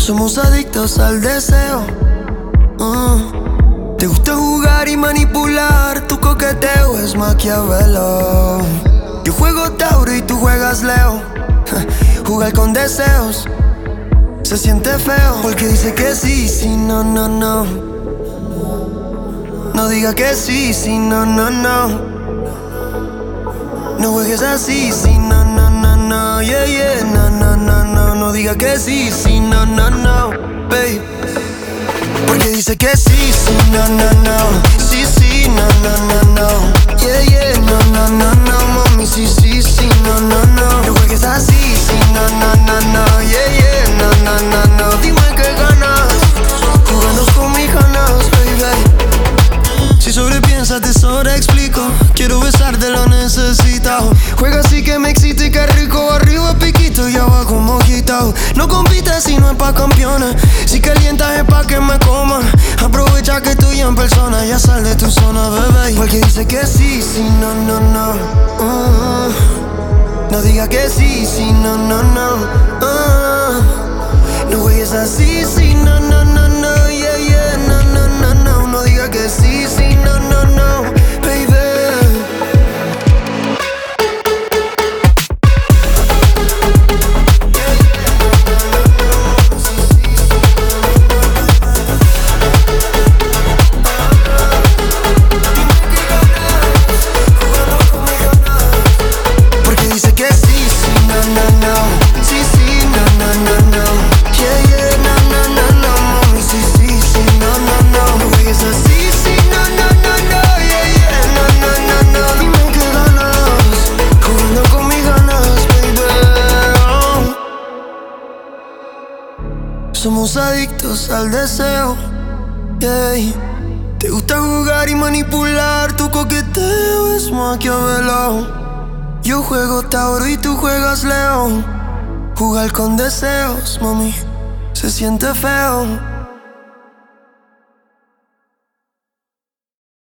Somos adictos al deseo. Te gusta jugar y manipular, tu coqueteo es Maquiavelo. Yo juego Tauro y tú juegas Leo. Jugar con deseos se siente feo, porque dice que sí, sí, no, no, no. No diga que sí, sí, no, no, no. No juegues así, sí, no, no, no, no. Yeah, yeah, no, no, no, no. No diga que sí, sí, no, no, no, babe. Porque dice que sí, sí, no, no, no. Sí, sí, no, no, no, no. Yeah, yeah, no, no, no, no. Mami, sí, sí, sí, no, no, no. No juegues así, sí, no, no, no, no. Yeah, yeah, no, no, no, no. Dime que ganas, jugando con mis ganas, baby. Si sobrepiensas te sobreexplico. Quiero besarte, lo necesito. Juega así que me excita y que rico. Arriba piquito y abajo mojito. No compites si no es pa' campeones. Si calientas es pa' que me comas. Aprovecha que estoy en persona. Ya sal de tu zona, bebé. Porque dice que sí, sí, no, no, no. No diga que sí, sí, no, no, no. No juegues así, sí, no, no, no, no. Yeah, yeah, no, no, no, no. No diga que sí, sí, no, no, no, baby. Somos adictos al deseo, yeah. Te gusta jugar y manipular, tu coqueteo es Maquiavelo. Yo juego Tauro y tú juegas Leo. Jugar con deseos, mami, se siente feo.